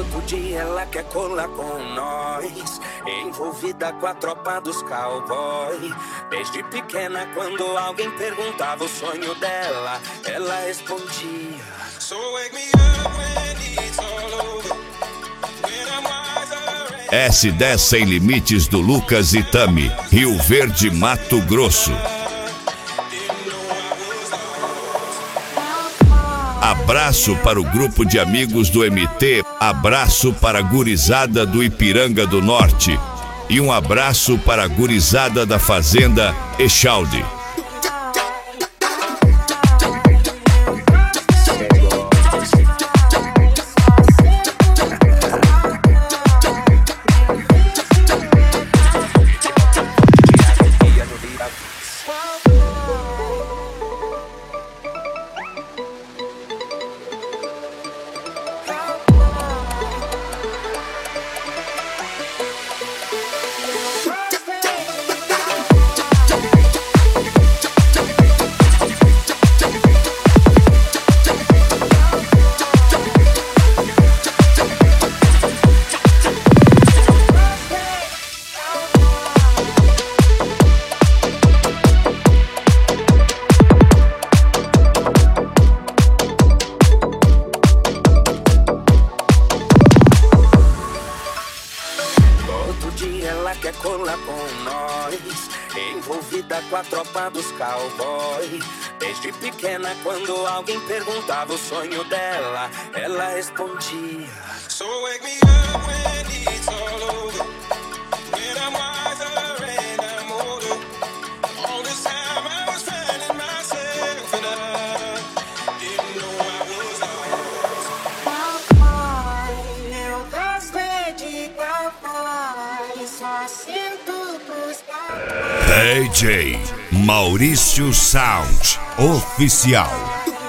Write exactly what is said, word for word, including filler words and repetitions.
Todo dia ela quer colar com nós, envolvida com a tropa dos cowboy. Desde pequena, quando alguém perguntava o sonho dela, ela respondia: So wake me up when it's all over, when I'm wiser. S dez Sem Limites do Lucas e Tami, Rio Verde, Mato Grosso. Abraço para o grupo de amigos do M T, abraço para a gurizada do Ipiranga do Norte e um abraço para a gurizada da Fazenda Echalde. Ela quer colar com nós, envolvida com a tropa dos cowboy. Desde pequena, quando alguém perguntava o sonho dela, ela respondia: So wake me up when it's all over, when I'm wiser and I'm older. All this time I was finding myself and I didn't know I was lost. Cowboy, eu gostei de cowboy, só sinto pros cowboys. D J Maurício Sound Oficial.